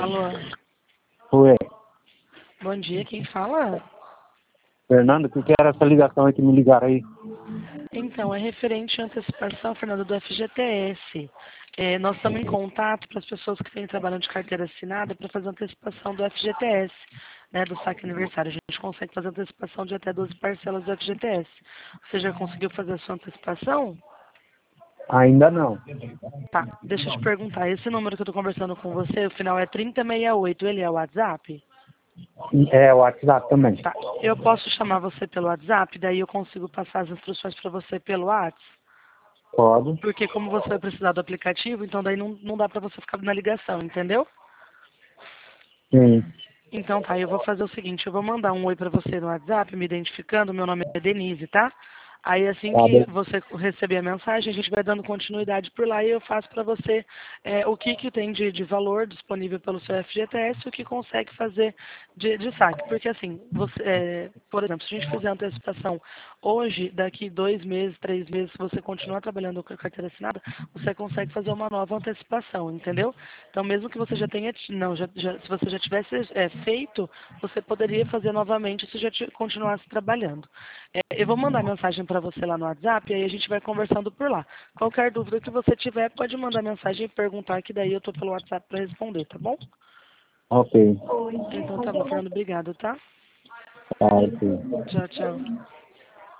Alô, Oi, bom dia, quem fala? Fernando, o que que era essa ligação aí que me ligaram aí? Então, é referente à antecipação, Fernando, do FGTS. Nós estamos em contato para as pessoas que têm trabalho de carteira assinada para fazer antecipação do FGTS, né, do saque aniversário. A gente consegue fazer antecipação de até 12 parcelas do FGTS. Você já conseguiu fazer a sua antecipação? Ainda não. Tá, deixa eu te perguntar, esse número que eu estou conversando com você, o final é 3068, ele é o WhatsApp? É, o WhatsApp também. Tá, eu posso chamar você pelo WhatsApp, daí eu consigo passar as instruções para você pelo WhatsApp? Pode? Porque como você vai precisar do aplicativo, então daí não dá para você ficar na ligação, entendeu? Sim. Então tá, eu vou fazer o seguinte, eu vou mandar um oi para você no WhatsApp, me identificando, meu nome é Denise, tá? Aí assim Tá que bem. você receber a mensagem, a gente vai dando continuidade por lá e eu faço para você o que tem de valor disponível pelo seu FGTS e o que consegue fazer de saque. Porque assim, por exemplo, se a gente fizer a antecipação hoje, daqui 2 meses, 3 meses, se você continuar trabalhando com a carteira assinada, você consegue fazer uma nova antecipação, entendeu? Então, mesmo que você já tenha, não, se você já tivesse feito, você poderia fazer novamente se já continuasse trabalhando. Eu vou mandar mensagem para você lá no WhatsApp e aí a gente vai conversando por lá. Qualquer dúvida que você tiver, pode mandar mensagem e perguntar que daí eu tô pelo WhatsApp para responder, tá bom? Ok. Então tá bom, Fernando, obrigado, tá? Tá, ok. Tchau, tchau.